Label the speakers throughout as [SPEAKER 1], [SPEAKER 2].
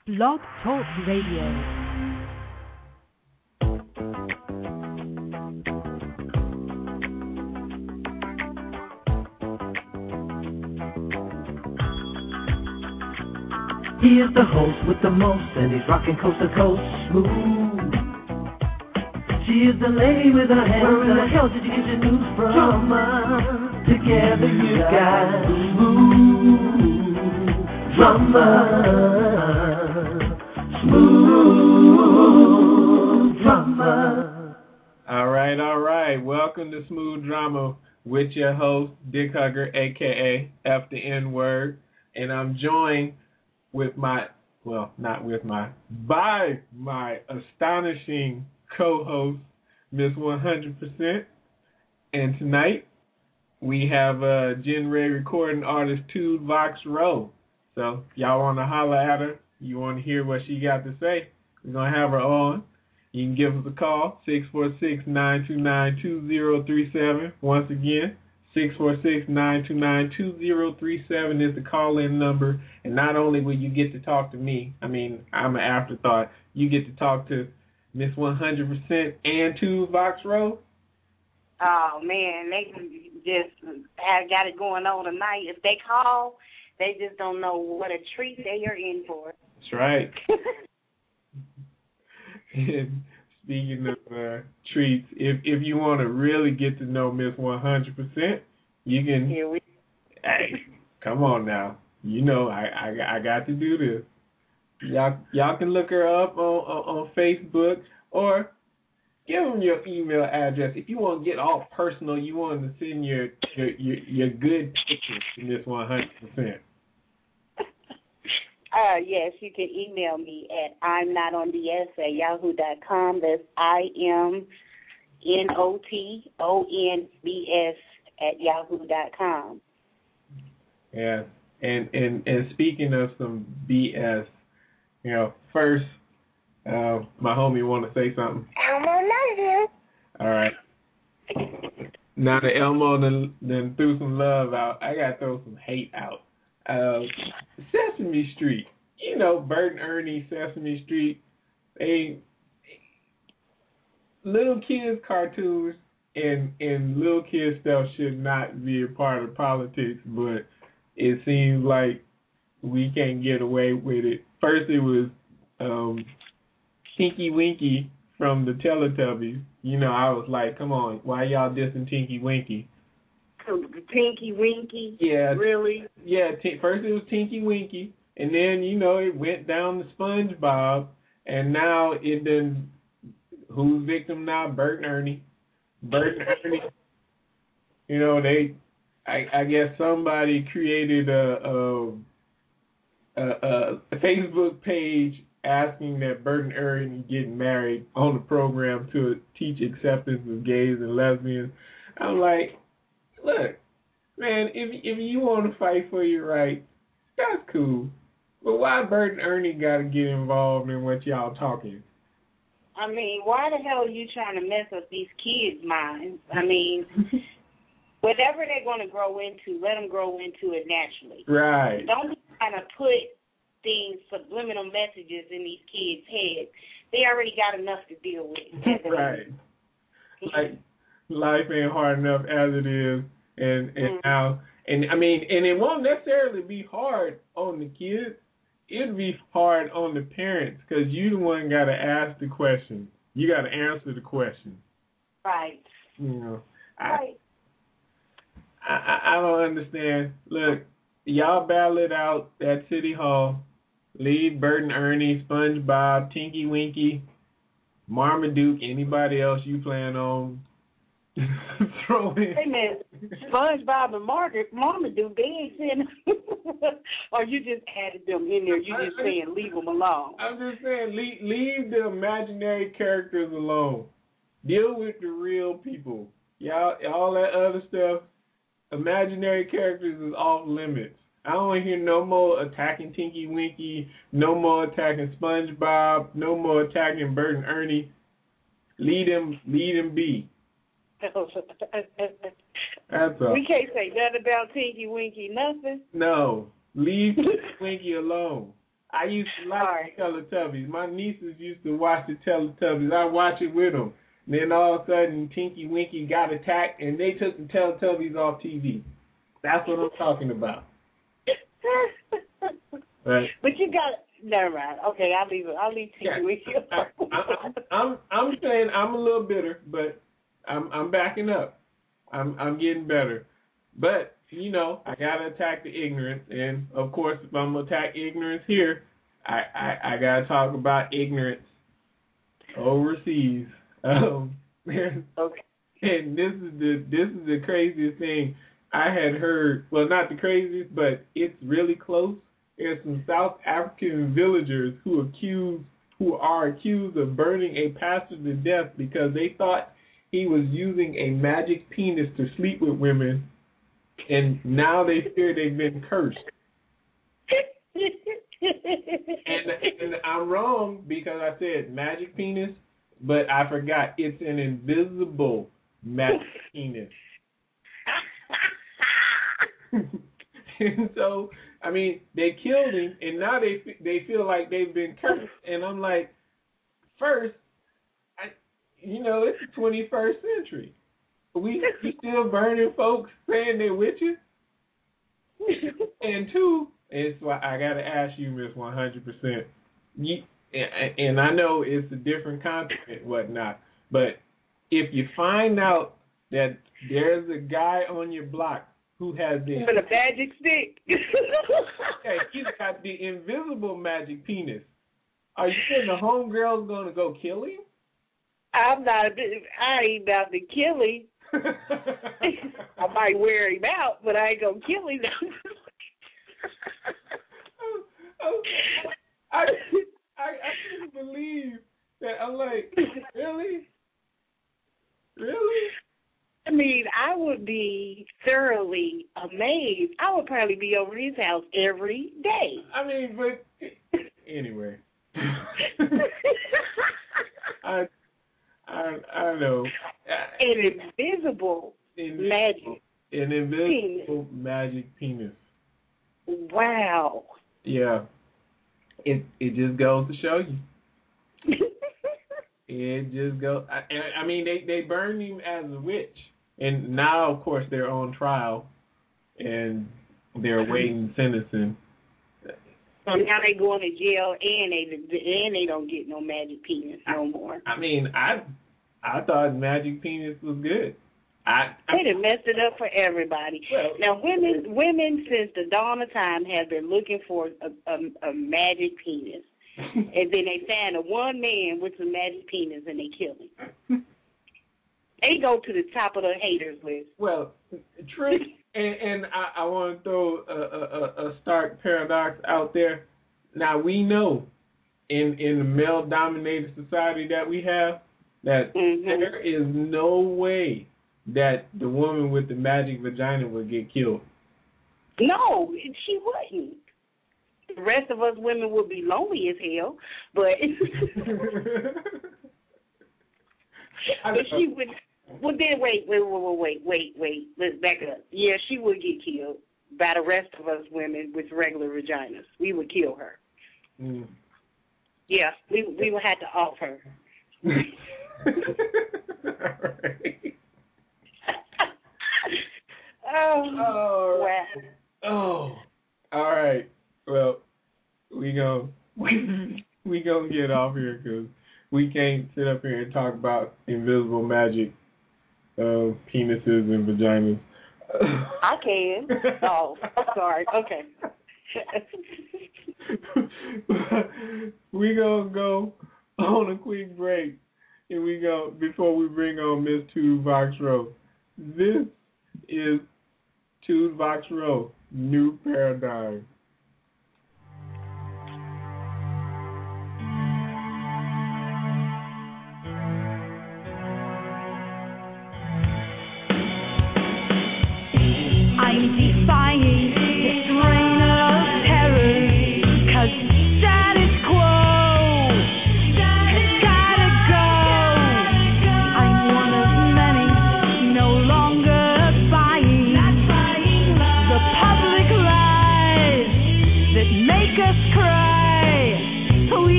[SPEAKER 1] Blog Talk Radio.
[SPEAKER 2] He is the host with the most, and he's rocking coast to coast smooth. She is the lady with her hands. Where in the hell did you get your news from? Drama. Together you got smooth drama. Smooth drama.
[SPEAKER 3] All right. Welcome to Smooth Drama with your host, Dick Hugger, a.k.a. F the N-word. And I'm joined with by my astonishing co-host, Miss 100%. And tonight, we have Gen Ray recording artist Tude Vox Rowe. So, y'all want to holler at her? You want to hear what she got to say? We're going to have her on. You can give us a call, 646-929-2037. Once again, 646-929-2037 is the call-in number. And not only will you get to talk to me, I'm an afterthought, you get to talk to Miss 100% and Tude Vox Rowe.
[SPEAKER 4] Oh, man, they just have got it going on tonight. If they call, they just don't know what a treat they are in for.
[SPEAKER 3] That's right. And speaking of treats, if you want to really get to know Miss 100%, you can. Hey, come on now. You know I got to do this. Y'all can look her up on Facebook or give them your email address. If you want to get all personal, you want to send your good pictures to Miss 100%.
[SPEAKER 4] Yes, you can email me at imnotonbs@yahoo.com. That's IMNOTONBS@yahoo.com.
[SPEAKER 3] Yeah, and speaking of some BS, first, my homie want to say something.
[SPEAKER 4] Elmo loves you.
[SPEAKER 3] All right. Now that Elmo done threw some love out, I got to throw some hate out. Sesame Street. Bert and Ernie, Sesame Street, little kids' cartoons and little kids' stuff should not be a part of politics, but it seems like we can't get away with it. First it was Tinky Winky from the Teletubbies. I was like, come on, why y'all dissing Tinky Winky?
[SPEAKER 4] Tinky Winky?
[SPEAKER 3] Yeah.
[SPEAKER 4] Really?
[SPEAKER 3] Yeah, first it was Tinky Winky, and then, it went down to SpongeBob, and now it done, who's victim now? Bert and Ernie. Bert and Ernie, I guess somebody created a Facebook page asking that Bert and Ernie get married on the program to teach acceptance of gays and lesbians. I'm like, look, man, if you want to fight for your rights, that's cool. But why Bert and Ernie got to get involved in what y'all talking?
[SPEAKER 4] I mean, why the hell are you trying to mess up these kids' minds? I mean, whatever they're going to grow into, let them grow into it naturally.
[SPEAKER 3] Right.
[SPEAKER 4] Don't be trying to put subliminal messages in these kids' heads. They already got enough to deal with.
[SPEAKER 3] Right. Like, life ain't hard enough as it is, and now, and it won't necessarily be hard on the kids. It'll be hard on the parents because you the one got to ask the question. You got to answer the question.
[SPEAKER 4] Right.
[SPEAKER 3] Right. I don't understand. Look, y'all battle it out at City Hall. Leave Bert and Ernie, SpongeBob, Tinky Winky, Marmaduke, anybody else you plan on throw in.
[SPEAKER 4] Hey, man, SpongeBob and Marmaduke, they ain't saying or you just added them in there. You just saying leave them alone.
[SPEAKER 3] I'm just saying leave the imaginary characters alone. Deal with the real people. Y'all, all that other stuff, imaginary characters is off limits. I don't want to hear no more attacking Tinky Winky, no more attacking SpongeBob, no more attacking Bert and Ernie. Lead them be. That's all.
[SPEAKER 4] We can't say nothing about Tinky Winky, nothing.
[SPEAKER 3] No, leave Tinky Winky alone. I used to like the Teletubbies. My nieces used to watch the Teletubbies. I watch it with them. And then all of a sudden, Tinky Winky got attacked, and they took the Teletubbies off TV. That's what I'm talking about. Right.
[SPEAKER 4] But you got never mind. Okay, I'll leave Tinky Winky.
[SPEAKER 3] I'm saying I'm a little bitter, but I'm backing up. I'm getting better. But you know, I gotta attack the ignorance, and of course, if I'm gonna attack ignorance here, I gotta talk about ignorance overseas. Okay. And this is the craziest thing I had heard. Well, not the craziest, but it's really close. There's some South African villagers who are accused of burning a pastor to death because they thought he was using a magic penis to sleep with women. And now they fear they've been cursed. and I'm wrong because I said magic penis, but I forgot it's an invisible magic penis. And so, I mean, they killed him, and now they feel like they've been cursed. And I'm like, first, it's the 21st century. We still burning folks saying they're witches? And two, it's why I got to ask you, Miss 100%. And I know it's a different continent and whatnot, but if you find out that there's a guy on your block who has the...
[SPEAKER 4] With a magic stick.
[SPEAKER 3] Okay, he's got the invisible magic penis. Are you saying the homegirl's going to go kill him?
[SPEAKER 4] I ain't about to kill him. I might wear him out, but I ain't gonna kill him.
[SPEAKER 3] I couldn't believe that. I'm like, really?
[SPEAKER 4] I mean, I would be thoroughly amazed. I would probably be over his house every day.
[SPEAKER 3] I mean, but anyway. I know.
[SPEAKER 4] An invisible magic.
[SPEAKER 3] An invisible magic penis.
[SPEAKER 4] Wow.
[SPEAKER 3] Yeah. It just goes to show you. It just goes. I mean, they burned him as a witch, and now of course they're on trial, and they're awaiting sentencing.
[SPEAKER 4] So now they going to jail, and they don't get no magic penis no more.
[SPEAKER 3] I mean, I thought magic penis was good.
[SPEAKER 4] They done messed it up for everybody.
[SPEAKER 3] Well,
[SPEAKER 4] now, women since the dawn of time have been looking for a magic penis, and then they find a one man with a magic penis, and they kill him. They go to the top of the haters list.
[SPEAKER 3] Well, true. And I want to throw a stark paradox out there. Now, we know in the male-dominated society that we have that there is no way that the woman with the magic vagina would get killed.
[SPEAKER 4] No, she wouldn't. The rest of us women would be lonely as hell, but she would. Well, then wait. Let's back up. Yeah, she would get killed by the rest of us women with regular vaginas. We would kill her.
[SPEAKER 3] Mm.
[SPEAKER 4] Yeah, we would have to off her.
[SPEAKER 3] All right.
[SPEAKER 4] Wow.
[SPEAKER 3] Oh, all right. Well, we gonna get off here because we can't sit up here and talk about invisible magic penises and vaginas.
[SPEAKER 4] I can. Oh, sorry. Okay.
[SPEAKER 3] We gonna go on a quick break, and before we bring on Miss Tude Vox Row. This is Tude Vox Row, New Paradigm.
[SPEAKER 1] I'm defying this reign of terror, 'cause status quo has gotta go. I'm one of many, no longer buying the public lies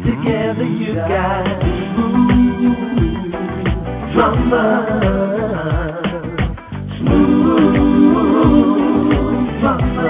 [SPEAKER 2] Together you got smooth drama. Smooth drama.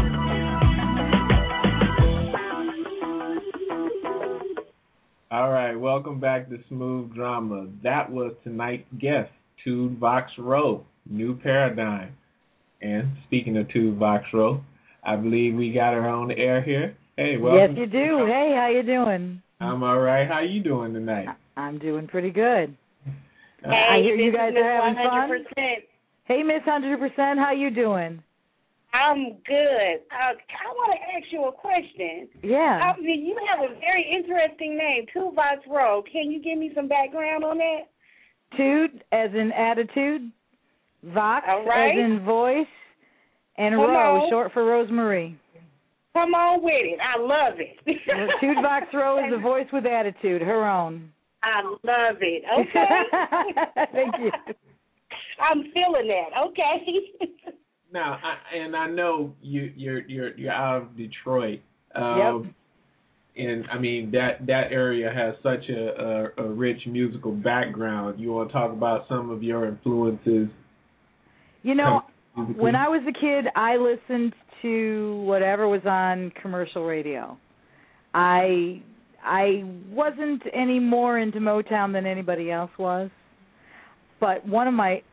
[SPEAKER 3] All right, welcome back to Smooth Drama. That was tonight's guest, Tude Vox Row, New Paradigm. And speaking of Tude Vox Row, I believe we got her on the air here. Hey, welcome.
[SPEAKER 5] Yes, you do. Hey, how you doing?
[SPEAKER 3] I'm all right. How you doing tonight?
[SPEAKER 5] I'm doing pretty good.
[SPEAKER 4] Hey,
[SPEAKER 5] I hear you guys are having
[SPEAKER 4] 100%.
[SPEAKER 5] fun. Hey, Miss 100%, how you doing?
[SPEAKER 4] I'm good. I want to ask you a question.
[SPEAKER 5] Yeah.
[SPEAKER 4] You have a very interesting name, Tude Vox Row. Can you give me some background on that?
[SPEAKER 5] Tude, as in attitude. Vox,
[SPEAKER 4] right.
[SPEAKER 5] as in voice. And
[SPEAKER 4] Come
[SPEAKER 5] Row,
[SPEAKER 4] on.
[SPEAKER 5] short for Rosemary.
[SPEAKER 4] Come on with it. I love it.
[SPEAKER 5] Tude Vox Row is a voice with attitude, her own.
[SPEAKER 4] I love it. Okay.
[SPEAKER 5] Thank you.
[SPEAKER 4] I'm feeling that. Okay.
[SPEAKER 3] Now, I know you're out of Detroit.
[SPEAKER 5] Yep.
[SPEAKER 3] And I mean that area has such a rich musical background. You want to talk about some of your influences?
[SPEAKER 5] You know, when I was a kid, I listened to whatever was on commercial radio. I wasn't any more into Motown than anybody else was, but one of my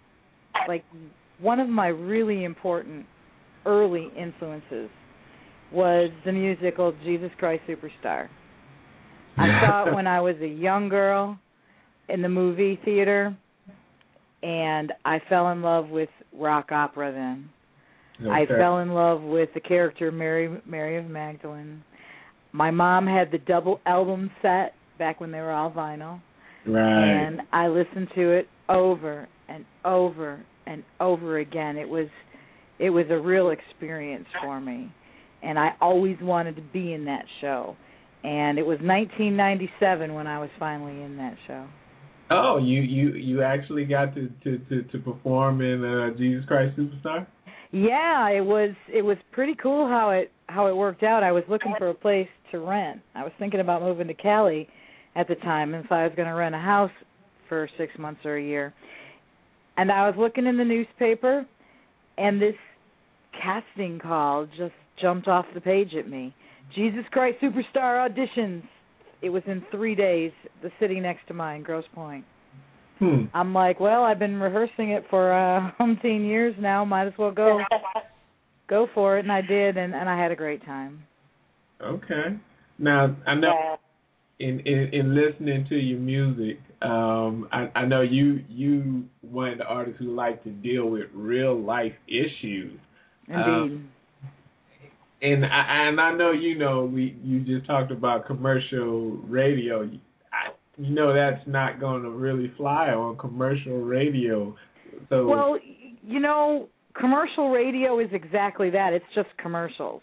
[SPEAKER 5] really important early influences was the musical Jesus Christ Superstar. I saw it when I was a young girl in the movie theater, and I fell in love with rock opera then. Okay. I fell in love with the character Mary of Magdalene. My mom had the double album set back when they were all vinyl.
[SPEAKER 3] Right.
[SPEAKER 5] And I listened to it over and over and over again. It was a real experience for me. And I always wanted to be in that show. And it was 1997 when I was finally in that show.
[SPEAKER 3] Oh, you actually got to perform in Jesus Christ Superstar?
[SPEAKER 5] Yeah, it was pretty cool how it worked out. I was looking for a place to rent. I was thinking about moving to Cali at the time, and so I was going to rent a house for 6 months or a year. And I was looking in the newspaper, and this casting call just jumped off the page at me. Jesus Christ Superstar auditions. It was in 3 days, the city next to mine, Grosse Pointe. I'm like, well, I've been rehearsing it for umpteen years now. Might as well go for it, and I did, and I had a great time.
[SPEAKER 3] Okay. Now, I know in listening to your music, I know you one of the artists who like to deal with real life issues.
[SPEAKER 5] Indeed.
[SPEAKER 3] And I know you just talked about commercial radio. You know that's not going to really fly on commercial radio. So
[SPEAKER 5] well, commercial radio is exactly that. It's just commercials.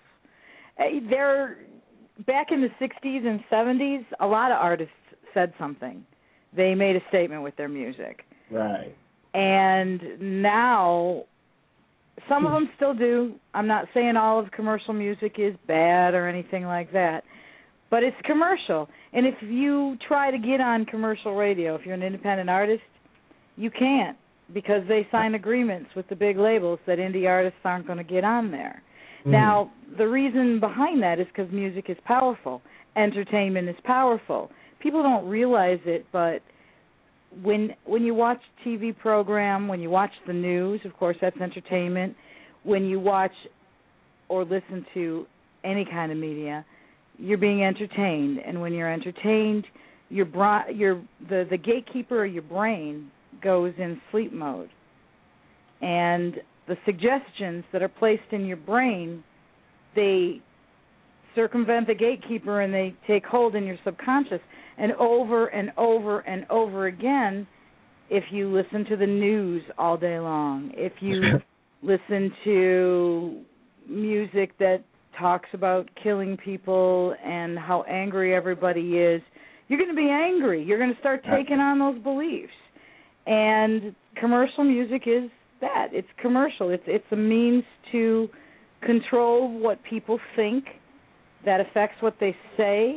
[SPEAKER 5] Back in the 60s and 70s, a lot of artists said something. They made a statement with their music.
[SPEAKER 3] Right.
[SPEAKER 5] And now some of them still do. I'm not saying all of commercial music is bad or anything like that, but it's commercial. And if you try to get on commercial radio, if you're an independent artist, you can't, because they sign agreements with the big labels that indie artists aren't going to get on there. Now, the reason behind that is because music is powerful. Entertainment is powerful. People don't realize it, but when you watch a TV program, when you watch the news, of course, that's entertainment. When you watch or listen to any kind of media, you're being entertained. And when you're entertained, the gatekeeper of your brain goes in sleep mode. And the suggestions that are placed in your brain, they circumvent the gatekeeper and they take hold in your subconscious. And over and over and over again, if you listen to the news all day long, if you listen to music that talks about killing people and how angry everybody is, you're going to be angry. You're going to start taking on those beliefs. And commercial music is that. It's commercial. It's a means to control what people think. That affects what they say.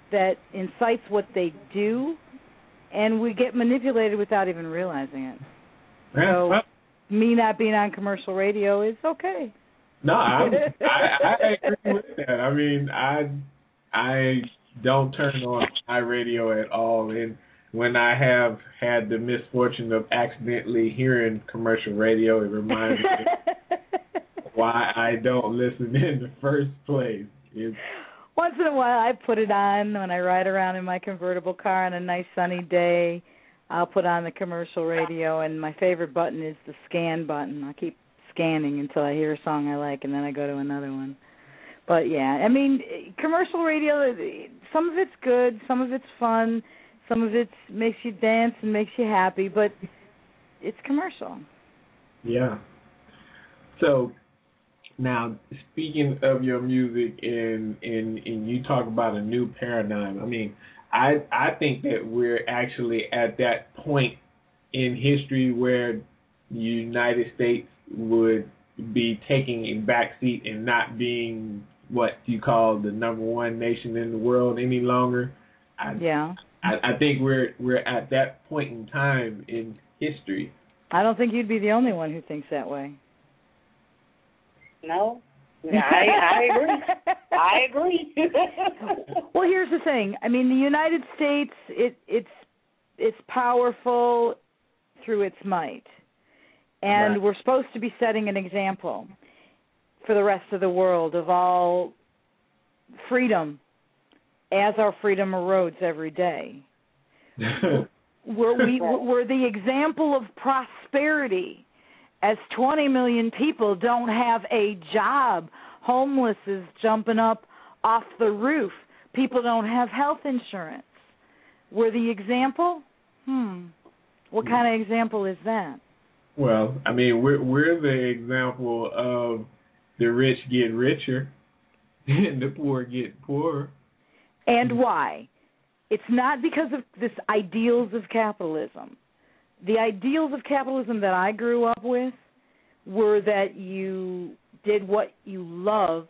[SPEAKER 5] that incites what they do, and we get manipulated without even realizing it.
[SPEAKER 3] Yeah,
[SPEAKER 5] So
[SPEAKER 3] well,
[SPEAKER 5] me not being on commercial radio is okay.
[SPEAKER 3] no, I agree with that. I mean, I don't turn on my radio at all, and when I have had the misfortune of accidentally hearing commercial radio, it reminds me why I don't listen in the first place.
[SPEAKER 5] Once in a while, I put it on when I ride around in my convertible car on a nice sunny day. I'll put on the commercial radio, and my favorite button is the scan button. I keep scanning until I hear a song I like, and then I go to another one. But, yeah, I mean, commercial radio, some of it's good, some of it's fun, some of it makes you dance and makes you happy, but it's commercial.
[SPEAKER 3] Yeah. So, now, speaking of your music and you talk about a new paradigm, I mean, I think that we're actually at that point in history where the United States would be taking a backseat and not being what you call the number one nation in the world any longer. I think we're at that point in time in history.
[SPEAKER 5] I don't think you'd be the only one who thinks that way.
[SPEAKER 4] No, I agree. I agree.
[SPEAKER 5] Well, here's the thing. I mean, the United States, it's powerful through its might, and
[SPEAKER 3] right.
[SPEAKER 5] We're supposed to be setting an example for the rest of the world of all freedom, as our freedom erodes every day. We're the example of prosperity. As 20 million people don't have a job, homeless is jumping up off the roof. People don't have health insurance. We're the example? What kind of example is that?
[SPEAKER 3] Well, I mean, we're the example of the rich get richer and the poor get poorer.
[SPEAKER 5] And why? It's not because of this ideals of capitalism. The ideals of capitalism that I grew up with were that you did what you loved.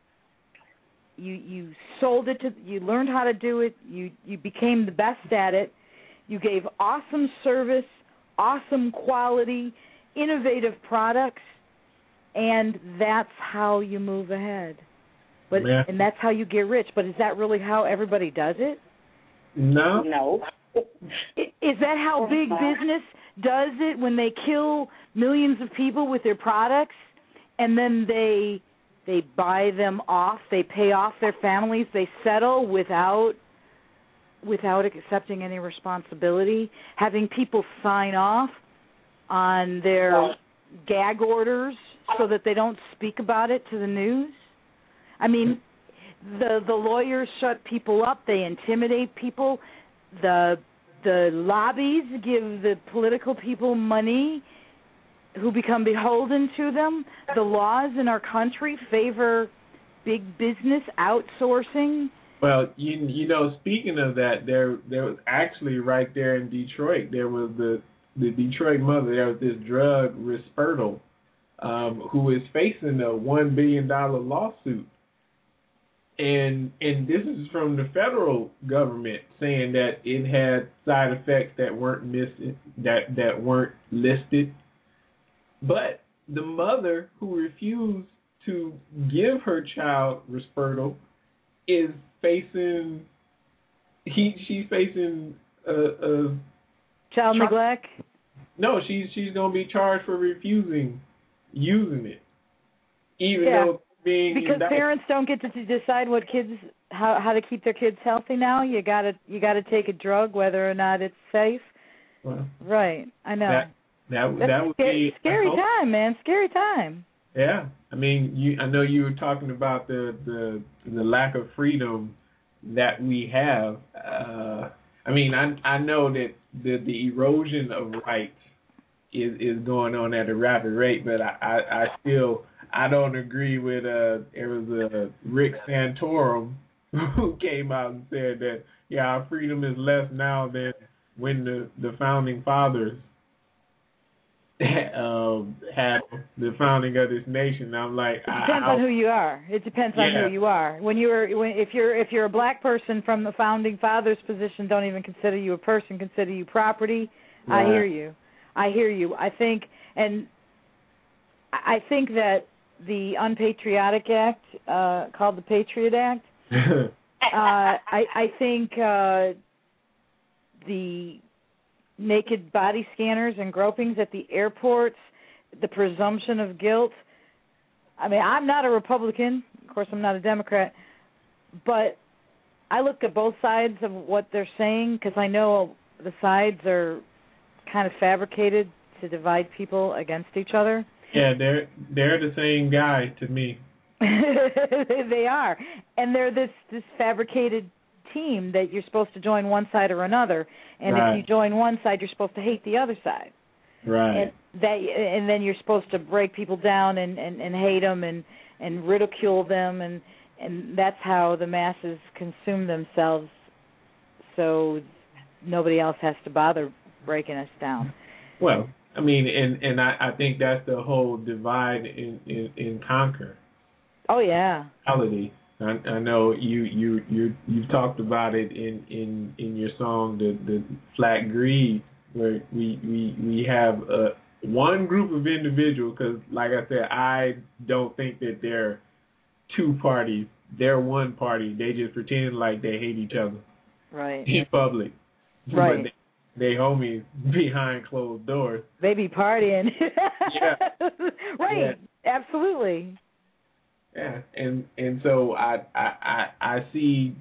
[SPEAKER 5] You sold it to. You learned how to do it. You became the best at it. You gave awesome service, awesome quality, innovative products, and that's how you move ahead. But and that's how you get rich. But is that really how everybody does it?
[SPEAKER 3] No.
[SPEAKER 4] No.
[SPEAKER 5] Is that how big business does it when they kill millions of people with their products and then they buy them off, they pay off their families, they settle without accepting any responsibility, having people sign off on their gag orders so that they don't speak about it to the news? I mean, the lawyers shut people up, they intimidate people, the lobbies give the political people money who become beholden to them. The laws in our country favor big business outsourcing.
[SPEAKER 3] Well, you know, speaking of that, there was actually right there in Detroit, there was the Detroit mother, there was this drug, Risperdal, who is facing a $1 billion lawsuit. And this is from the federal government saying that it had side effects that weren't that weren't listed. But the mother who refused to give her child Risperdal is facing she's facing
[SPEAKER 5] child neglect.
[SPEAKER 3] No, she's going to be charged for refusing using it, even though.
[SPEAKER 5] Because parents don't get to decide what how to keep their kids healthy now. You gotta take a drug whether or not it's safe.
[SPEAKER 3] Well,
[SPEAKER 5] right, I know.
[SPEAKER 3] That would be
[SPEAKER 5] scary time, man. Scary time.
[SPEAKER 3] Yeah, I mean, I know you were talking about the lack of freedom that we have. I mean, I know that the erosion of rights is going on at a rapid rate, but I don't agree with there was a Rick Santorum who came out and said that our freedom is less now than when the founding fathers had the founding of this nation. I'm like,
[SPEAKER 5] it depends on who you are. It depends on who you are. If you're a black person from the founding fathers' position, don't even consider you a person. Consider you property. Right. I hear you. I think that the Unpatriotic Act, called the Patriot Act, I think the naked body scanners and gropings at the airports, the presumption of guilt. I mean, I'm not a Republican. Of course, I'm not a Democrat. But I look at both sides of what they're saying because I know the sides are kind of fabricated to divide people against each other.
[SPEAKER 3] Yeah, they're the same guy to me.
[SPEAKER 5] They are. And they're this fabricated team that you're supposed to join one side or another, and
[SPEAKER 3] right.
[SPEAKER 5] if you join one side, you're supposed to hate the other side.
[SPEAKER 3] Right.
[SPEAKER 5] And then you're supposed to break people down and hate them and ridicule them, and that's how the masses consume themselves. So nobody else has to bother breaking us down.
[SPEAKER 3] Well, I mean, and I think that's the whole divide and conquer.
[SPEAKER 5] Oh yeah.
[SPEAKER 3] Reality. I know you've talked about it in your song, the Flat Greed, where we have one group of individuals, because like I said, I don't think that they're two parties. They're one party. They just pretend like they hate each other.
[SPEAKER 5] Right.
[SPEAKER 3] In public.
[SPEAKER 5] Right.
[SPEAKER 3] But they homies behind closed doors.
[SPEAKER 5] They be partying.
[SPEAKER 3] Yeah.
[SPEAKER 5] Right. Yeah. Absolutely.
[SPEAKER 3] Yeah, and so I see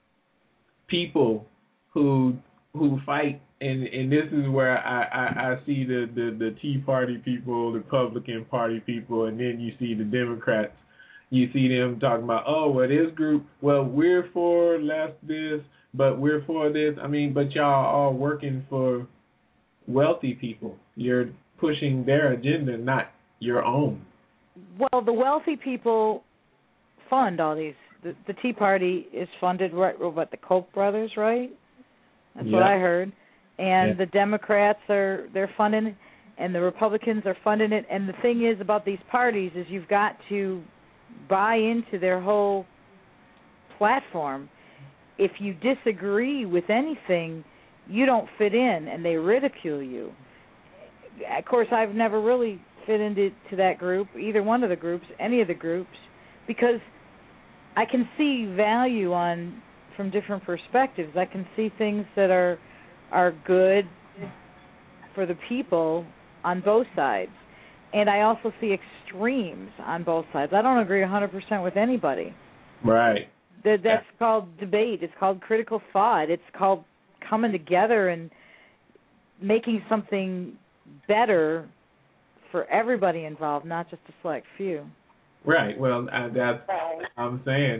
[SPEAKER 3] people who fight, and this is where I see the Tea Party people, the Republican Party people, and then you see the Democrats. You see them talking about, oh, well, this group, well, we're for less this, but we're for this. I mean, but y'all all working for wealthy people. You're pushing their agenda, not your own.
[SPEAKER 5] Well, the wealthy people fund all these. The Tea Party is funded, what, the Koch brothers, right? That's what I heard. And the Democrats they're funding it, and the Republicans are funding it. And the thing is about these parties is you've got to buy into their whole platform. If you disagree with anything, you don't fit in, and they ridicule you. Of course, I've never really fit into that group, either one of the groups, any of the groups, because I can see value from different perspectives. I can see things that are good for the people on both sides, and I also see extremes on both sides. I don't agree 100% with anybody.
[SPEAKER 3] Right.
[SPEAKER 5] That's called debate. It's called critical thought. It's called coming together and making something better for everybody involved, not just a select few.
[SPEAKER 3] Right. Well, that's what I'm saying.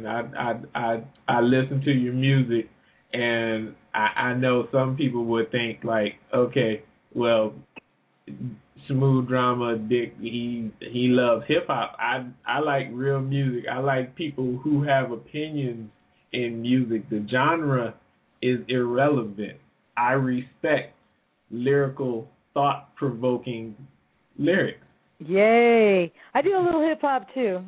[SPEAKER 3] I listen to your music, and I know some people would think like, okay, well, Smooth Drama, Dick, he loves hip hop. I like real music. I like people who have opinions in music. The genre is irrelevant. I respect lyrical, thought-provoking lyrics.
[SPEAKER 5] Yay! I do a little hip hop too.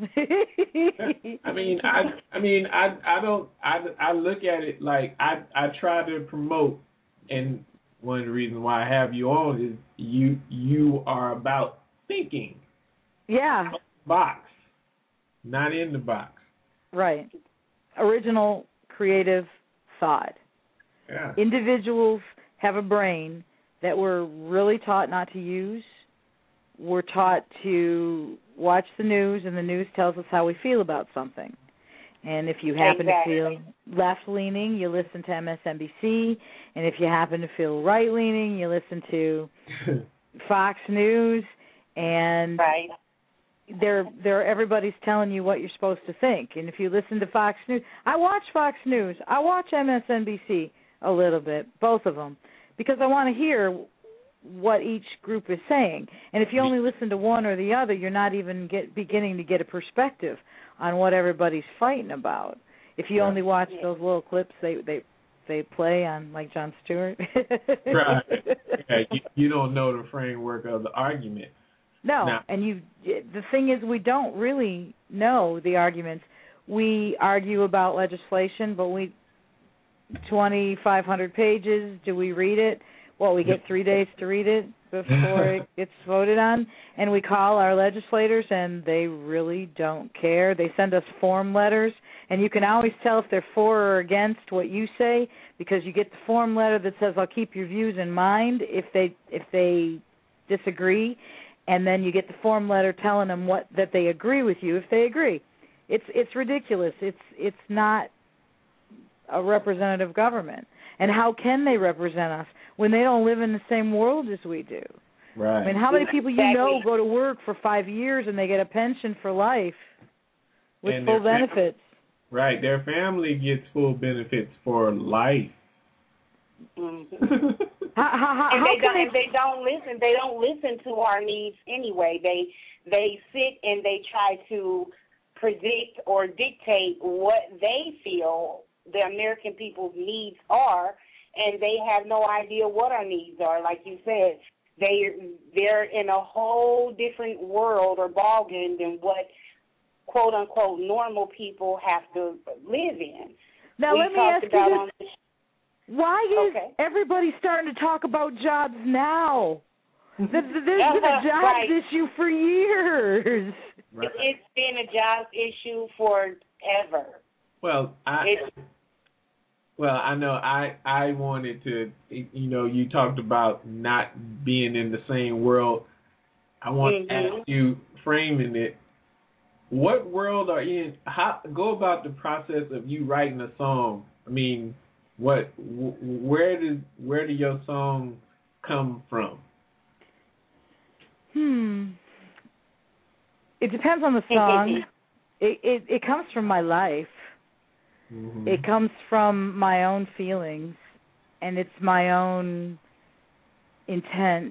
[SPEAKER 3] I look at it like I try to promote, and one of the reasons why I have you on is you are about thinking.
[SPEAKER 5] Yeah.
[SPEAKER 3] Box, not in the box.
[SPEAKER 5] Right. Original creative thought.
[SPEAKER 3] Yeah.
[SPEAKER 5] Individuals have a brain that we're really taught not to use. We're taught to watch the news, and the news tells us how we feel about something. And if you happen to feel left-leaning, you listen to MSNBC. And if you happen to feel right-leaning, you listen to Fox News. And everybody's telling you what you're supposed to think. And if you listen to Fox News, I watch Fox News. I watch MSNBC a little bit, both of them, because I want to hear what each group is saying. And if you only listen to one or the other, you're not even beginning to get a perspective on what everybody's fighting about. If you only watch those little clips they they play on, like Jon Stewart.
[SPEAKER 3] Right. Yeah, you don't know the framework of the argument.
[SPEAKER 5] No,
[SPEAKER 3] now,
[SPEAKER 5] and the thing is, we don't really know the arguments. We argue about legislation, but 2,500 pages, do we read it? Well, we get 3 days to read it before it gets voted on, and we call our legislators, and they really don't care. They send us form letters, and you can always tell if they're for or against what you say, because you get the form letter that says, I'll keep your views in mind if they disagree, and then you get the form letter telling them that they agree with you if they agree. It's ridiculous. It's not a representative government. And how can they represent us when they don't live in the same world as we do?
[SPEAKER 3] Right.
[SPEAKER 5] I mean, how many people you know go to work for 5 years and they get a pension for life with
[SPEAKER 3] and
[SPEAKER 5] full benefits?
[SPEAKER 3] Right. Their family gets full benefits for life.
[SPEAKER 4] Mm-hmm.
[SPEAKER 5] They
[SPEAKER 4] don't listen to our needs anyway. They sit and they try to predict or dictate what they feel the American people's needs are, and they have no idea what our needs are. Like you said, they're in a whole different world or ballgame than what quote unquote normal people have to live in.
[SPEAKER 5] Now let me ask you this. Why is everybody starting to talk about jobs now? There's been a jobs issue for years.
[SPEAKER 4] Right. It's been a jobs issue forever.
[SPEAKER 3] Well, I know I wanted to, you talked about not being in the same world. I want to ask you, framing it, what world are you in? Go about the process of you writing a song. I mean, where do your songs come from?
[SPEAKER 5] It depends on the song. It comes from my life. Mm-hmm. It comes from my own feelings, and it's my own interest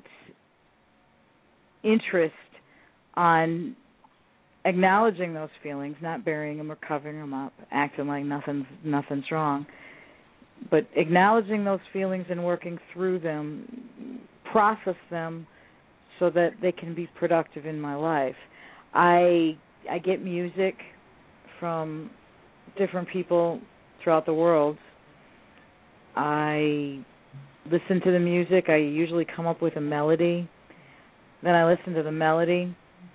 [SPEAKER 5] on acknowledging those feelings, not burying them or covering them up, acting like nothing's wrong, but acknowledging those feelings and working through them, process them so that they can be productive in my life. I get music from different people throughout the world. I listen to the music. I usually come up with a melody. Then I listen to the melody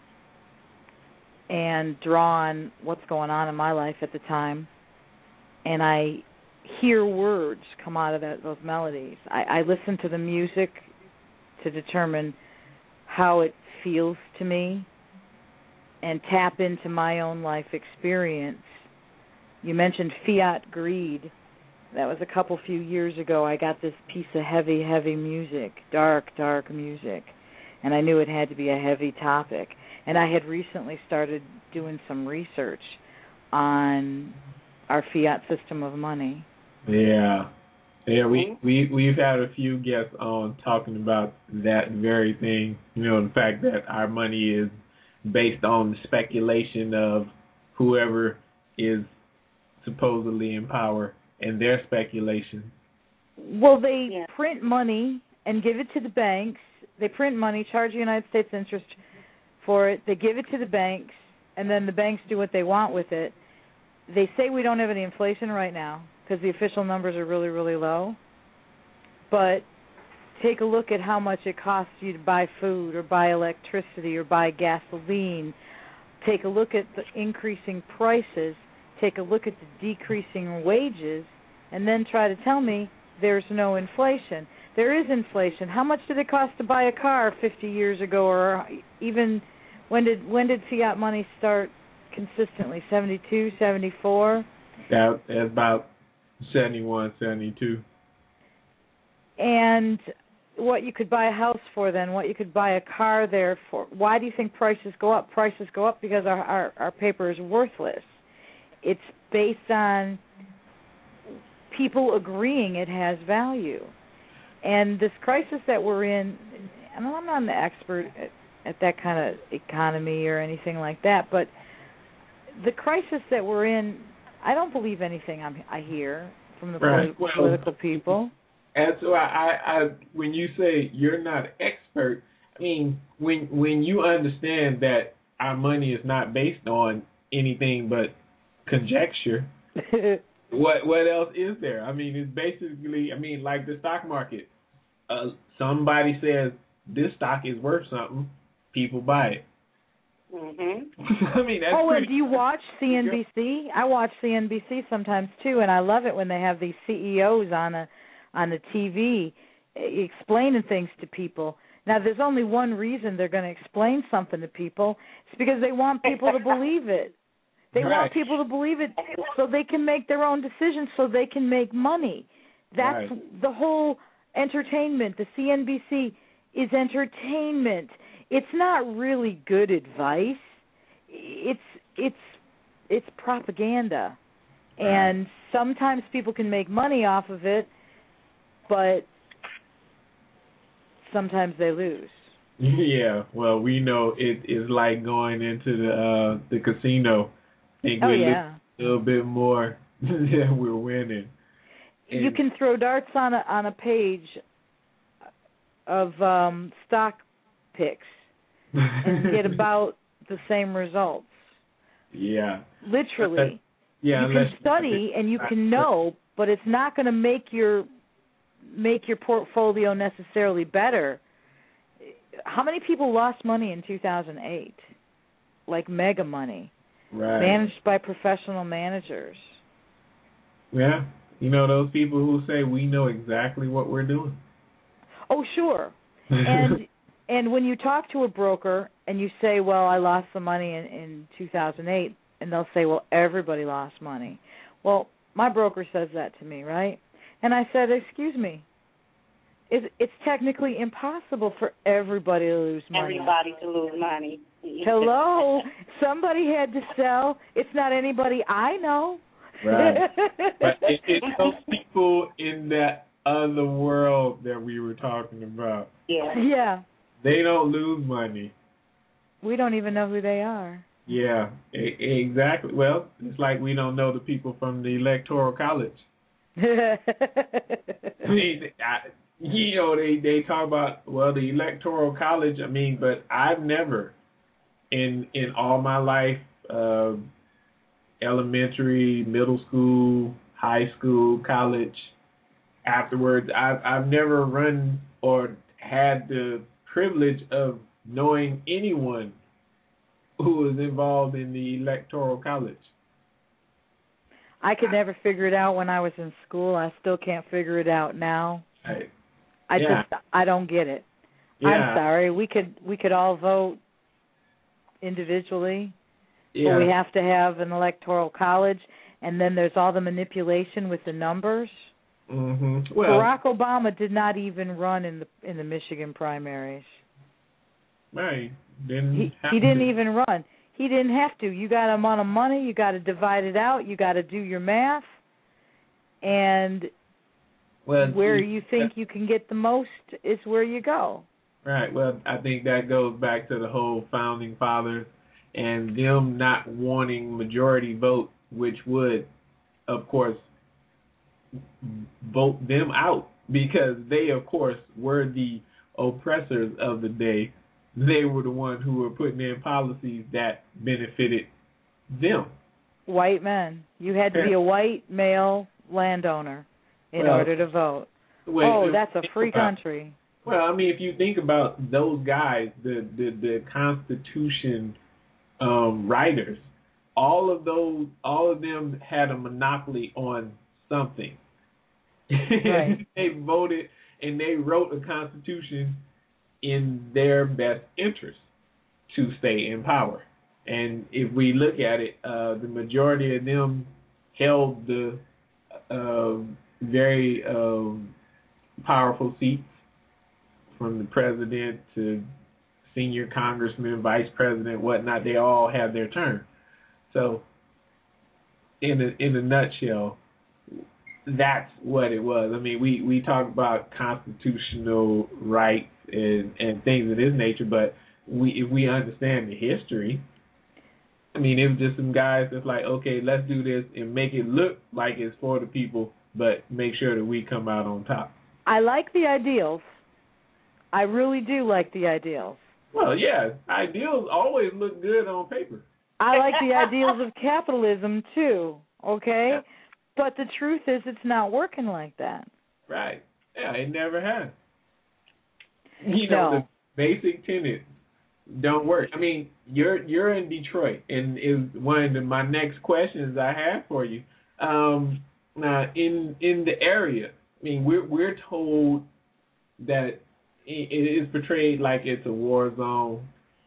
[SPEAKER 5] and draw on what's going on in my life at the time. And I hear words come out of those melodies. I listen to the music to determine how it feels to me and tap into my own life experience. You mentioned fiat greed. That was a few years ago. I got this piece of heavy music, dark music, and I knew it had to be a heavy topic. And I had recently started doing some research on our fiat system of money.
[SPEAKER 3] Yeah, we've had a few guests on talking about that very thing. The fact that our money is based on the speculation of whoever is supposedly in power and their speculation.
[SPEAKER 5] Well, they print money and give it to the banks. They print money, charge the United States interest for it. They give it to the banks, and then the banks do what they want with it. They say we don't have any inflation right now because the official numbers are really, really low. But take a look at how much it costs you to buy food or buy electricity or buy gasoline. Take a look at the increasing prices. Take a look at the decreasing wages, and then try to tell me there's no inflation. There is inflation. How much did it cost to buy a car 50 years ago, or even when did fiat money start consistently? 72, 74?
[SPEAKER 3] Yeah, it's about 71, 72.
[SPEAKER 5] And what you could buy a house for then, what you could buy a car there for. Why do you think prices go up? Prices go up because our paper is worthless. It's based on people agreeing it has value. And this crisis that we're in, and I'm not an expert at that kind of economy or anything like that, but the crisis that we're in, I don't believe anything I hear from the
[SPEAKER 3] Right. Well,
[SPEAKER 5] political people.
[SPEAKER 3] And so I when you say you're not expert, I mean when you understand that our money is not based on anything but conjecture, what else is there? I mean, it's basically, I mean, like the stock market. Somebody says this stock is worth something, people buy it.
[SPEAKER 4] Mhm.
[SPEAKER 3] I mean, that's
[SPEAKER 5] and do you watch CNBC? I watch CNBC sometimes too, and I love it when they have these CEOs on the TV explaining things to people. Now, there's only one reason they're going to explain something to people. It's because they want people to believe it. They want people to believe it so they can make their own decisions, so they can make money. That's the whole entertainment. The CNBC is entertainment. It's not really good advice. It's propaganda. And sometimes people can make money off of it, but sometimes they lose.
[SPEAKER 3] Yeah, well, we know it is like going into the casino. I think we're a little bit more than we're winning. And you
[SPEAKER 5] can throw darts on a page of stock picks and get about the same results.
[SPEAKER 3] Yeah.
[SPEAKER 5] Literally.
[SPEAKER 3] You
[SPEAKER 5] can study and you can know, but it's not going to make your portfolio necessarily better. How many people lost money in 2008? Like mega money.
[SPEAKER 3] Right.
[SPEAKER 5] Managed by professional managers.
[SPEAKER 3] Yeah. You know those people who say we know exactly what we're doing?
[SPEAKER 5] Oh, sure. And when you talk to a broker and you say, well, I lost some money in 2008, and they'll say, well, everybody lost money. Well, my broker says that to me, right? And I said, excuse me, it's technically impossible for everybody to lose money.
[SPEAKER 4] Everybody to lose money.
[SPEAKER 5] Hello? Somebody had to sell. It's not anybody I know.
[SPEAKER 3] Right. But it's those people in that other world that we were talking about.
[SPEAKER 5] Yeah.
[SPEAKER 3] They don't lose money.
[SPEAKER 5] We don't even know who they are.
[SPEAKER 3] Yeah, exactly. Well, it's like we don't know the people from the Electoral College. I mean, they talk about, well, the Electoral College, I mean, but I've never, in all my life, elementary, middle school, high school, college, afterwards, I've never run or had the privilege of knowing anyone who was involved in the Electoral College.
[SPEAKER 5] I could never figure it out when I was in school. I still can't figure it out now.
[SPEAKER 3] Right.
[SPEAKER 5] I don't get it.
[SPEAKER 3] Yeah.
[SPEAKER 5] I'm sorry. We could all vote individually.
[SPEAKER 3] Yeah.
[SPEAKER 5] But we have to have an electoral college, and then there's all the manipulation with the numbers.
[SPEAKER 3] Mm-hmm. Well,
[SPEAKER 5] Barack Obama did not even run in the Michigan primaries.
[SPEAKER 3] Right.
[SPEAKER 5] He didn't even run. He didn't have to. You got amount of money, you got to divide it out, you got to do your math, and where you think you can get the most is where you go.
[SPEAKER 3] Right. Well, I think that goes back to the whole founding fathers and them not wanting majority vote, which would, of course, vote them out because they, of course, were the oppressors of the day. They were the ones who were putting in policies that benefited them.
[SPEAKER 5] White men. You had to be a white male landowner in order to vote. That's a free country.
[SPEAKER 3] Well, I mean, if you think about those guys, the Constitution writers, all of them had a monopoly on something.
[SPEAKER 5] Right.
[SPEAKER 3] They voted and they wrote a constitution in their best interest to stay in power. And if we look at it, the majority of them held the very powerful seats, from the president to senior congressman, vice president, whatnot. They all had their turn. So, in a nutshell, that's what it was. I mean, we talk about constitutional rights and things of this nature, but if we understand the history, I mean, it was just some guys that's like, okay, let's do this and make it look like it's for the people, but make sure that we come out on top.
[SPEAKER 5] I like the ideals. I really do like the ideals.
[SPEAKER 3] Well, yeah, ideals always look good on paper.
[SPEAKER 5] I like the ideals of capitalism too, okay? But the truth is it's not working like that.
[SPEAKER 3] Right. Yeah, it never has.
[SPEAKER 5] No.
[SPEAKER 3] The basic tenets don't work. I mean, you're in Detroit, and is one of my next questions I have for you. Now, in the area, I mean, we're told that it is portrayed like it's a war zone,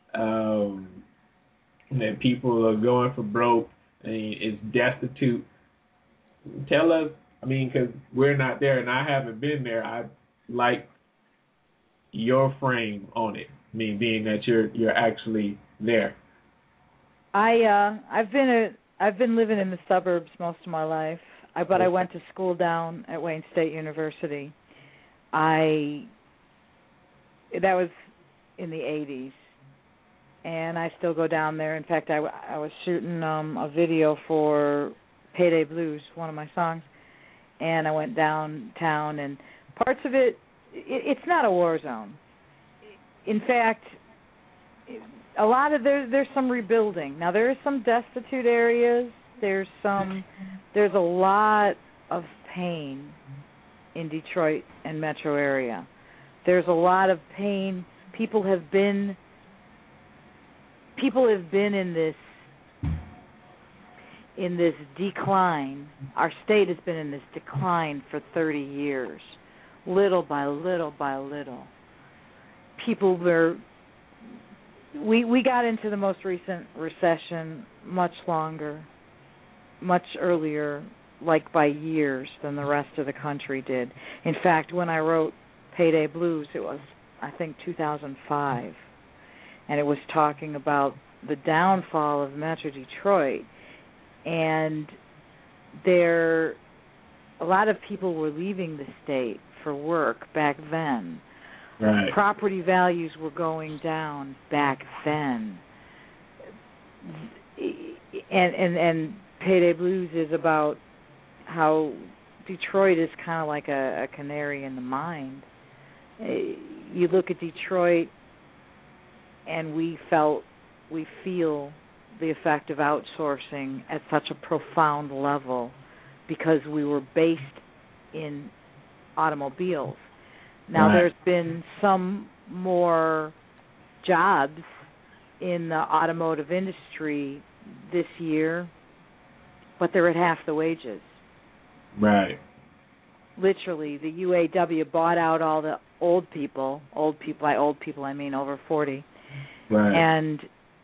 [SPEAKER 3] that people are going for broke, and it's destitute. Tell us, I mean, because we're not there, and I haven't been there. I like your frame on it. I mean, being that you're actually there.
[SPEAKER 5] I've been living in the suburbs most of my life, but I went to school down at Wayne State University. That was in the 80s, and I still go down there. In fact, I was shooting a video for Payday Blues, one of my songs, and I went downtown, and parts of it's not a war zone. In fact, a lot of there's some rebuilding. Now there are some destitute areas. There's a lot of pain in Detroit and metro area. There's a lot of pain. People have been in this decline. Our state has been in this decline for 30 years, little by little by little. People we got into the most recent recession much earlier, like by years, than the rest of the country did. In fact, when I wrote Payday Blues, it was, I think, 2005, and it was talking about the downfall of Metro Detroit, and a lot of people were leaving the state for work back then.
[SPEAKER 3] Right.
[SPEAKER 5] Property values were going down back then. And Payday Blues is about how Detroit is kind of like a canary in the mine. You look at Detroit, and we feel the effect of outsourcing at such a profound level because we were based in automobiles. Now, There's been some more jobs in the automotive industry this year, but they're at half the wages.
[SPEAKER 3] Right.
[SPEAKER 5] Literally, the UAW bought out all the old people. By old people, I mean over 40.
[SPEAKER 3] Right.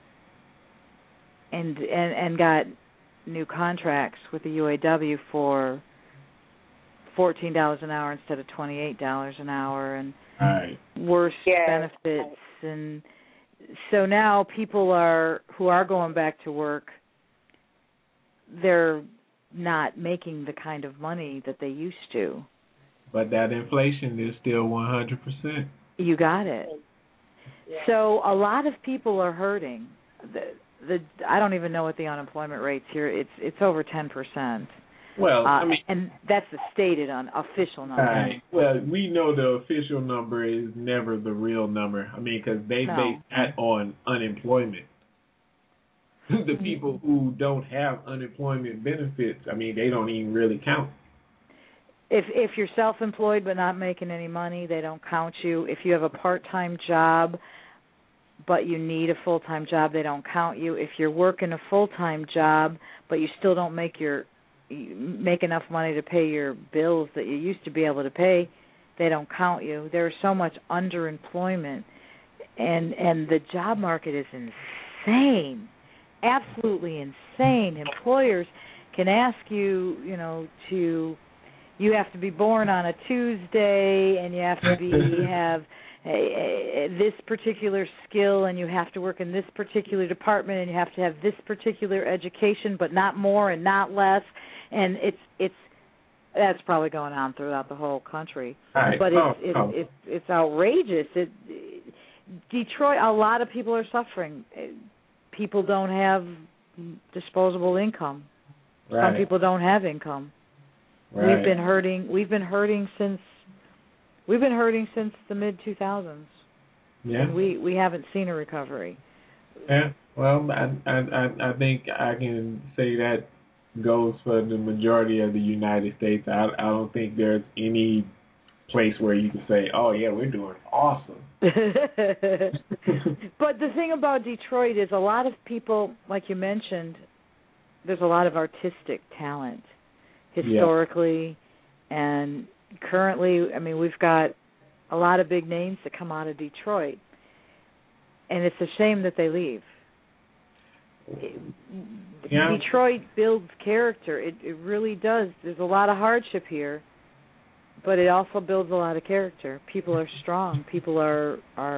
[SPEAKER 5] And got new contracts with the UAW for $14 an hour instead of $28 an hour, and worse benefits. And so now people who are going back to work, they're not making the kind of money that they used to.
[SPEAKER 3] But that inflation is still 100%.
[SPEAKER 5] You got it. Yeah. So a lot of people are hurting. I don't even know what the unemployment rate's here. It's over 10%.
[SPEAKER 3] Well, I mean,
[SPEAKER 5] and that's the stated official number.
[SPEAKER 3] Right. Well, we know the official number is never the real number. I mean, because they base that on unemployment. The people who don't have unemployment benefits, I mean, they don't even really count.
[SPEAKER 5] If you're self-employed but not making any money, they don't count you. If you have a part-time job but you need a full-time job, they don't count you. If you're working a full-time job but you still don't make enough money to pay your bills that you used to be able to pay, they don't count you. There's so much underemployment, and the job market is insane, absolutely insane. Employers can ask you, you have to be born on a Tuesday, and you have to have this particular skill, and you have to work in this particular department, and you have to have this particular education, but not more and not less. And that's probably going on throughout the whole country.
[SPEAKER 3] Right.
[SPEAKER 5] But it's outrageous. Detroit, a lot of people are suffering. People don't have disposable income.
[SPEAKER 3] Right.
[SPEAKER 5] Some people don't have income.
[SPEAKER 3] Right.
[SPEAKER 5] We've been hurting since the mid 2000s.
[SPEAKER 3] Yeah.
[SPEAKER 5] And we haven't seen a recovery.
[SPEAKER 3] Yeah. Well, I think I can say that goes for the majority of the United States. I don't think there's any place where you can say, "Oh yeah, we're doing awesome."
[SPEAKER 5] But the thing about Detroit is a lot of people, like you mentioned, there's a lot of artistic talent historically and currently. I mean, we've got a lot of big names that come out of Detroit, and it's a shame that they leave.
[SPEAKER 3] Yeah.
[SPEAKER 5] Detroit builds character. It really does. There's a lot of hardship here, but it also builds a lot of character. People are strong. People are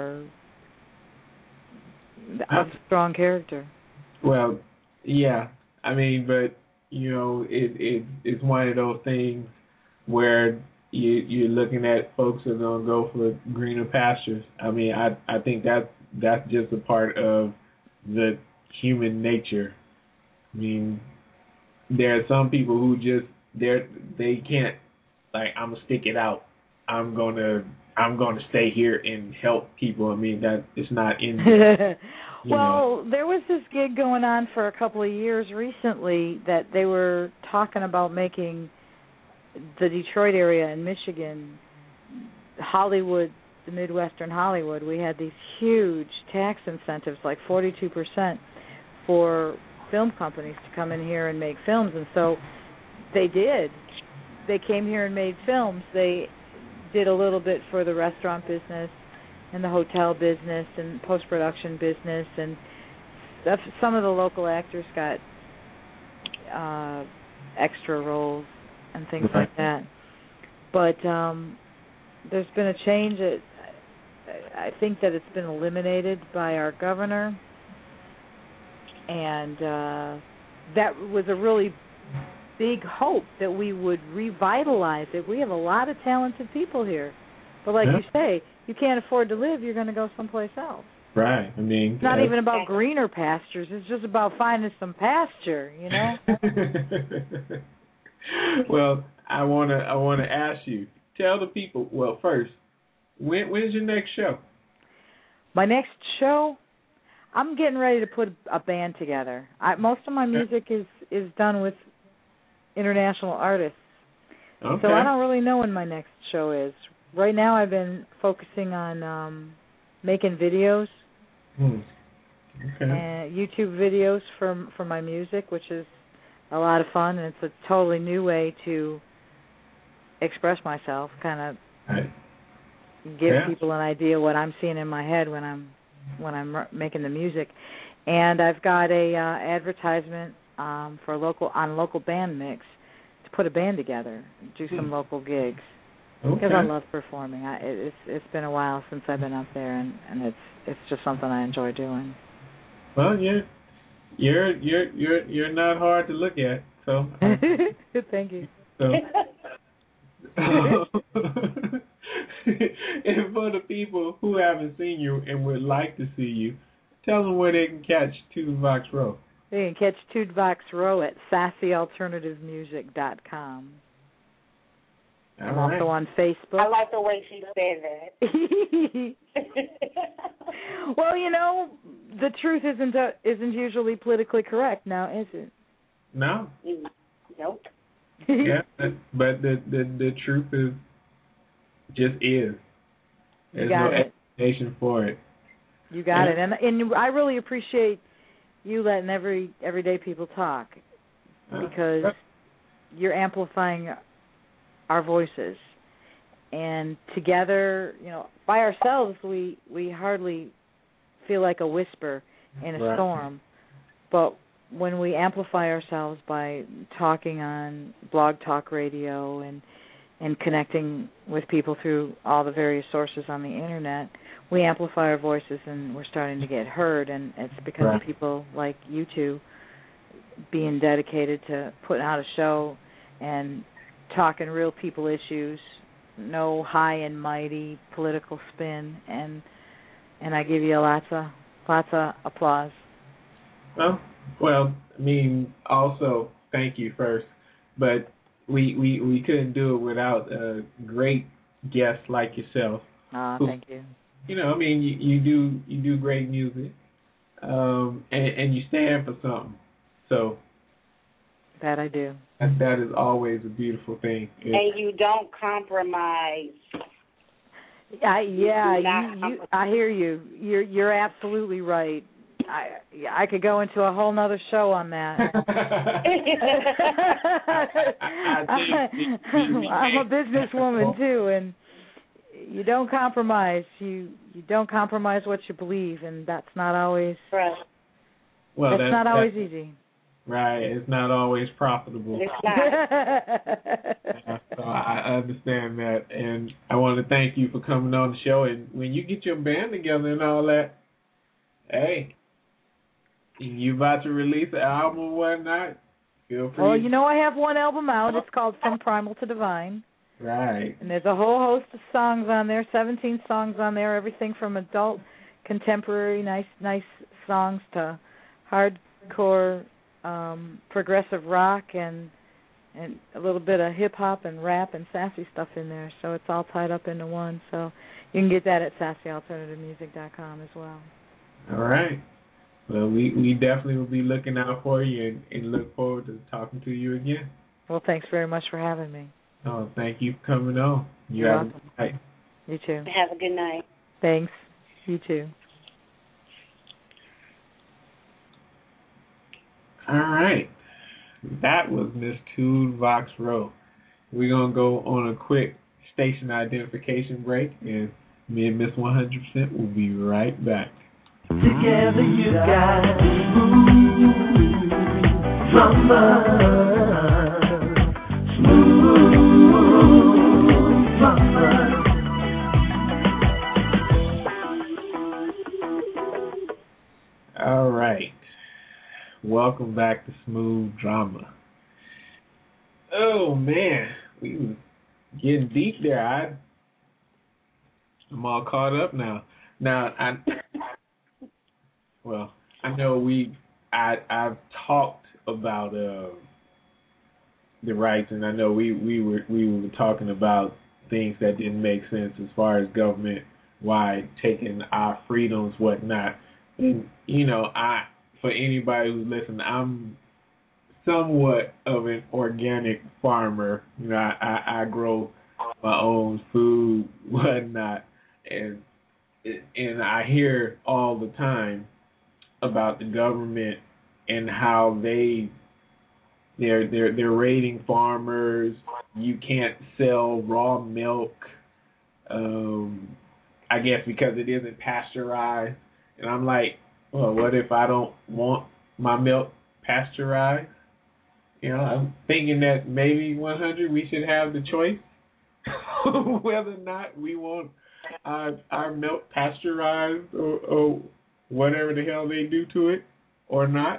[SPEAKER 5] of strong character.
[SPEAKER 3] Well, yeah. I mean, but it's one of those things where you're looking at folks that are gonna go for greener pastures. I mean, I think that's just a part of the human nature. I mean, there are some people who just they can't, like, I'm gonna stick it out. I'm gonna stay here and help people. I mean, that it's not in there.
[SPEAKER 5] Well, there was this gig going on for a couple of years recently that they were talking about making the Detroit area in Michigan, Hollywood, the Midwestern Hollywood. We had these huge tax incentives, like 42%, for film companies to come in here and make films. And so they did. They came here and made films. They did a little bit for the restaurant business and the hotel business and post-production business, and some of the local actors got extra roles and things like that. But there's been a change. I think that it's been eliminated by our governor, and that was a really big hope that we would revitalize it. We have a lot of talented people here. But like you say, you can't afford to live, you're going to go someplace else.
[SPEAKER 3] Right. I mean,
[SPEAKER 5] it's not even about greener pastures. It's just about finding some pasture, you know?
[SPEAKER 3] Well, I wanna ask you, tell the people, well, first, when's your next show?
[SPEAKER 5] My next show, I'm getting ready to put a band together. Most of my music is done with international artists.
[SPEAKER 3] Okay.
[SPEAKER 5] So I don't really know when my next show is. Right now I've been focusing on making videos, YouTube videos for my music, which is a lot of fun, and it's a totally new way to express myself, kind of give people an idea what I'm seeing in my head when I'm making the music. And I've got a advertisement for local band mix to put a band together, do some local gigs. Because I love performing. It's been a while since I've been up there, and it's just something I enjoy doing.
[SPEAKER 3] Well, you're not hard to look at, so.
[SPEAKER 5] Thank you.
[SPEAKER 3] So. And for the people who haven't seen you and would like to see you, tell them where they can catch Toothbox Row.
[SPEAKER 5] They can catch Toothbox Row at sassyalternativemusic.com. I'm also on Facebook.
[SPEAKER 4] I like the way she said that.
[SPEAKER 5] Well, the truth isn't usually politically correct now, is it?
[SPEAKER 3] No.
[SPEAKER 4] Nope.
[SPEAKER 3] Yeah, but the truth is just is. There's no explanation for it.
[SPEAKER 5] You got it, and I really appreciate you letting everyday people talk, because you're amplifying our voices, and together, by ourselves, we hardly feel like a whisper in a storm, but when we amplify ourselves by talking on Blog Talk Radio and connecting with people through all the various sources on the internet, we amplify our voices, and we're starting to get heard, and it's because of people like you two being dedicated to putting out a show and talking real people issues, no high and mighty political spin, and I give you lots of applause.
[SPEAKER 3] Well, I mean, also thank you first, but we couldn't do it without a great guests like yourself.
[SPEAKER 5] Thank you.
[SPEAKER 3] You know, I mean, you do great music, and you stand for something. So
[SPEAKER 5] that I do.
[SPEAKER 3] That is always a beautiful thing.
[SPEAKER 4] And you don't compromise.
[SPEAKER 5] I hear you. You're absolutely right. I could go into a whole nother show on that. I'm a businesswoman too, and you don't compromise. You don't compromise what you believe, and that's not always.
[SPEAKER 4] Right.
[SPEAKER 3] Well,
[SPEAKER 5] that's not always easy.
[SPEAKER 3] Right. It's not always profitable.
[SPEAKER 4] It's not.
[SPEAKER 3] So I understand that, and I want to thank you for coming on the show. And when you get your band together and all that, hey, you about to release an album or whatnot, feel free.
[SPEAKER 5] Well, you know, I have one album out. It's called From Primal to Divine.
[SPEAKER 3] Right.
[SPEAKER 5] And there's a whole host of songs on there, 17 songs on there, everything from adult, contemporary, nice songs to hardcore, progressive rock and a little bit of hip-hop and rap and sassy stuff in there. So it's all tied up into one. So you can get that at sassyalternativemusic.com as well.
[SPEAKER 3] All right. Well, we definitely will be looking out for you and look forward to talking to you again.
[SPEAKER 5] Well, thanks very much for having me.
[SPEAKER 3] Oh, thank you for coming on.
[SPEAKER 5] You're
[SPEAKER 3] have
[SPEAKER 5] welcome.
[SPEAKER 3] a good night.
[SPEAKER 5] You too.
[SPEAKER 4] Have a good night.
[SPEAKER 5] Thanks. You too.
[SPEAKER 3] All right. That was Miss Toon Vox Row. We're going to go on a quick station identification break, and me and Miss 100% will be right back.
[SPEAKER 2] Together you got smooth drama, smooth drama.
[SPEAKER 3] All right. Welcome back to Smooth Drama. Oh, man. We was getting deep there. I'm all caught up now. Now, I know I've talked about the rights, and I know we were talking about things that didn't make sense as far as government-wide taking our freedoms, whatnot. And, you know, for anybody who's listening, I'm somewhat of an organic farmer. You know, I grow my own food, whatnot, and I hear all the time about the government and how they're raiding farmers. You can't sell raw milk, I guess because it isn't pasteurized. And I'm like, well, what if I don't want my milk pasteurized? You know, I'm thinking that maybe 100 we should have the choice whether or not we want our milk pasteurized or whatever the hell they do to it or not.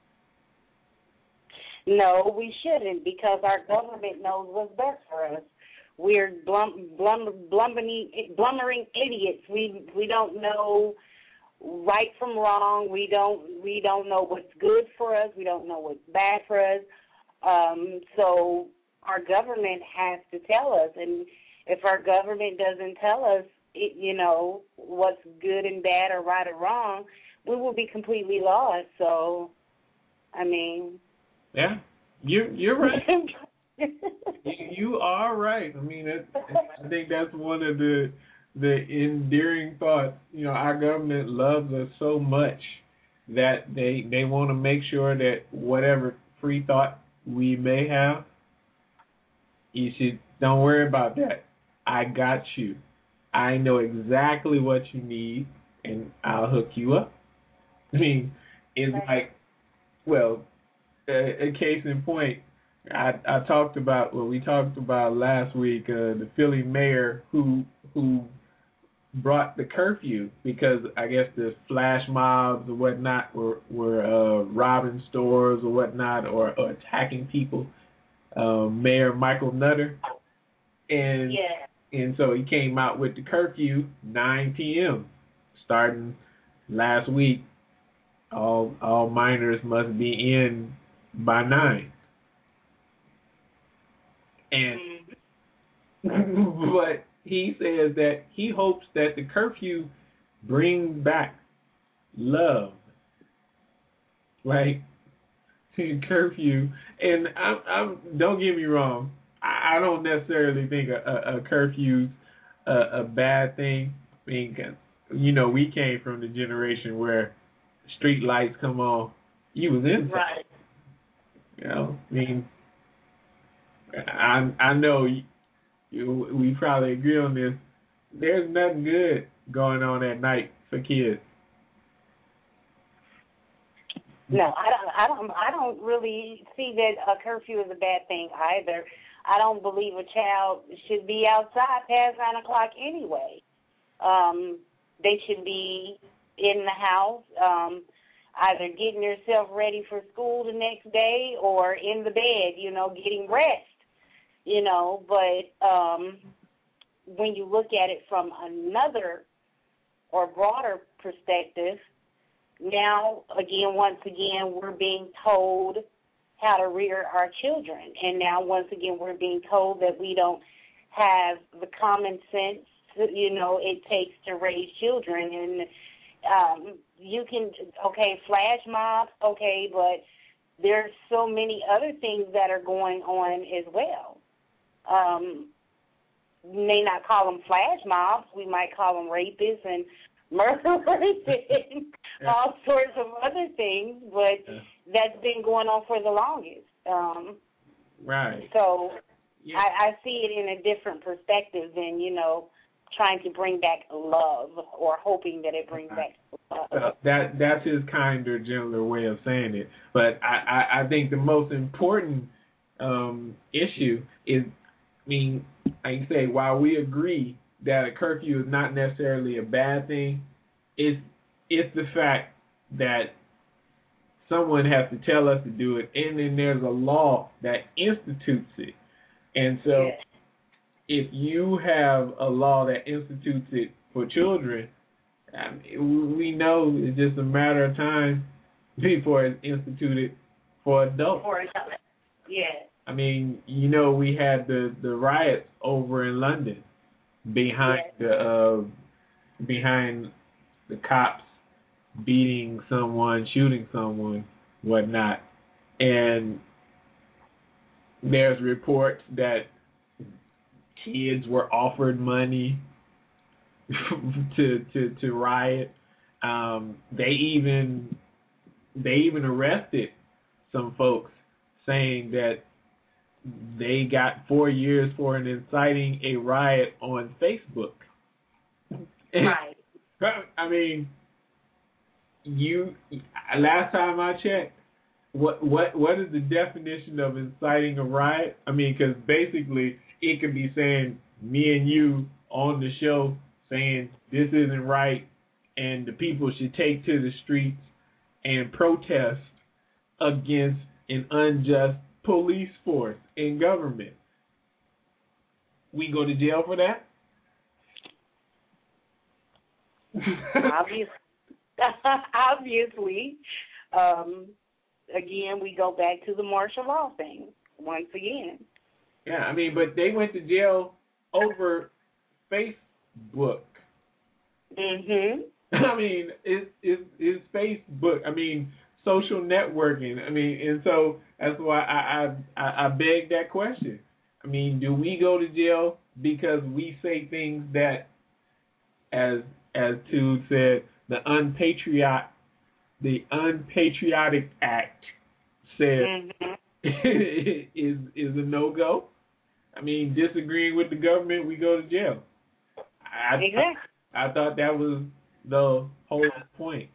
[SPEAKER 4] No, we shouldn't, because our government knows what's best for us. We're blumbering idiots. We don't know right from wrong. We don't know what's good for us. We don't know what's bad for us. So our government has to tell us, and if our government doesn't tell us, what's good and bad or right or wrong, we will be completely lost. So, I mean,
[SPEAKER 3] yeah, you're right. You are right. I mean, I think that's one of the endearing thoughts. You know, our government loves us so much that they want to make sure that whatever free thought we may have, don't worry about that. I got you. I know exactly what you need, and I'll hook you up. I mean, it's like, well, a case in point, we talked about last week, the Philly mayor who brought the curfew because I guess the flash mobs or whatnot were robbing stores or whatnot or attacking people. Mayor Michael Nutter, and so he came out with the curfew 9 p.m. starting last week. All minors must be in by 9. And but he says that he hopes that the curfew brings back love. Like curfew, and I'm don't get me wrong, I don't necessarily think a curfew's a bad thing. I mean, 'cause, we came from the generation where street lights come on, you was inside.
[SPEAKER 4] Right.
[SPEAKER 3] I mean, I know we probably agree on this. There's nothing good going on at night for kids.
[SPEAKER 4] No, I don't really see that a curfew is a bad thing either. I don't believe a child should be outside past 9 o'clock anyway. They should be in the house, either getting yourself ready for school the next day or in the bed, getting rest, But when you look at it from another or broader perspective, now, once again, we're being told how to rear our children. And now, once again, we're being told that we don't have the common sense, it takes to raise children. And you can, flash mobs, but there's so many other things that are going on as well. We may not call them flash mobs. We might call them rapists and murderers and all sorts of other things, but that's been going on for the longest.
[SPEAKER 3] Right.
[SPEAKER 4] So I see it in a different perspective than, trying to bring back love or hoping that it brings back love.
[SPEAKER 3] That's his kinder, gentler way of saying it. But I think the most important issue is, like you say, while we agree that a curfew is not necessarily a bad thing, it's the fact that someone has to tell us to do it, and then there's a law that institutes it. And so if you have a law that institutes it for children, we know it's just a matter of time before it's instituted for adults. We had the riots over in London behind the cops beating someone, shooting someone, whatnot. And there's reports that kids were offered money to riot. They even arrested some folks, saying that they got 4 years for inciting a riot on Facebook.
[SPEAKER 4] Right.
[SPEAKER 3] Last time I checked, what is the definition of inciting a riot? Because basically it could be saying me and you on the show saying this isn't right and the people should take to the streets and protest against an unjust police force and government. We go to jail for that?
[SPEAKER 4] Obviously. Again, we go back to the martial law thing once again.
[SPEAKER 3] Yeah, but they went to jail over Facebook. It's Facebook. Social networking. And so that's why I beg that question. Do we go to jail because we say things that, as Tude said, the unpatriotic act said is a no-go? Disagreeing with the government, we go to jail. I thought that was the whole point.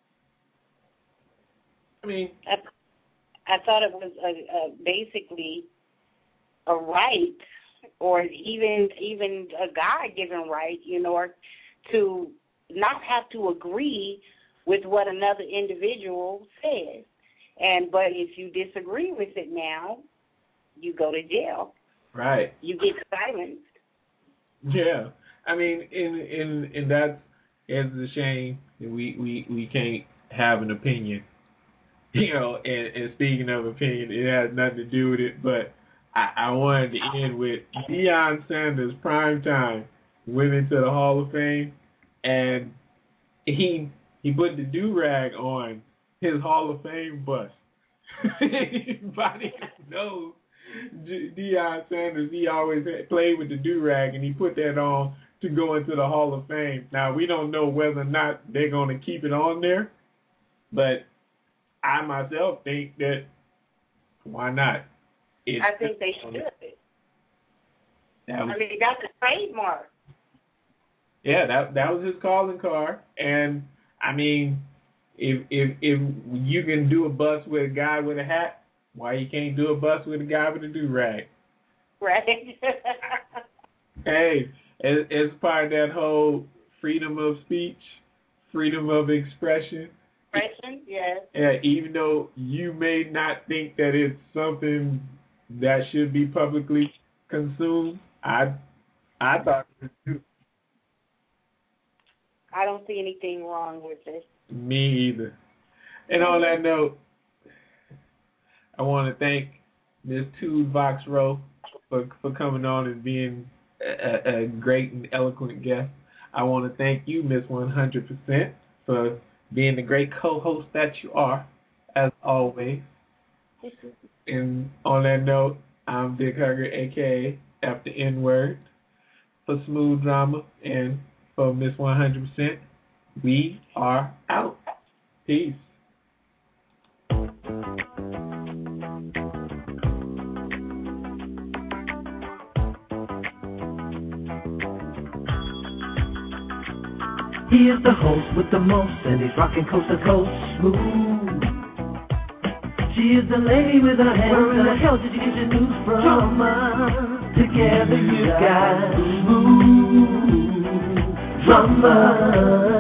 [SPEAKER 4] I thought it was basically a right, or even a God-given right, or to not have to agree with what another individual says. But if you disagree with it now, you go to jail.
[SPEAKER 3] Right.
[SPEAKER 4] You get silenced.
[SPEAKER 3] Yeah. And that's a shame that we can't have an opinion. And speaking of opinion, it has nothing to do with it, but I wanted to end with Deion Sanders prime time went into the Hall of Fame, and he put the do-rag on his Hall of Fame bus. Anybody knows Deion Sanders, he always played with the do-rag, and he put that on to go into the Hall of Fame. Now, we don't know whether or not they're going to keep it on there, but I myself think that why not?
[SPEAKER 4] I think they should. I mean, that's a trademark.
[SPEAKER 3] Yeah, that was his calling card, and I mean, if you can do a bus with a guy with a hat, why you can't do a bus with a guy with a do-rag?
[SPEAKER 4] Right.
[SPEAKER 3] Hey, as part of that whole freedom of speech, freedom of expression.
[SPEAKER 4] Expression, yes.
[SPEAKER 3] Yeah, even though you may not think that it's something that should be publicly consumed, I thought it was too.
[SPEAKER 4] I don't see anything wrong with it.
[SPEAKER 3] Me either. And on that note, I want to thank Ms. Tude Voxrow for coming on and being a great and eloquent guest. I want to thank you, Miss 100%, for being the great co-host that you are, as always. And on that note, I'm Dick Hugger, a.k.a. F the N-word, for Smooth Drama, and for Miss 100%. We are out. Peace.
[SPEAKER 2] He is the host with the most, and he's rocking coast to coast. Smooth. She is the lady with her hands. Where in the hell did you get your news from? Drama. Together you got smooth drama.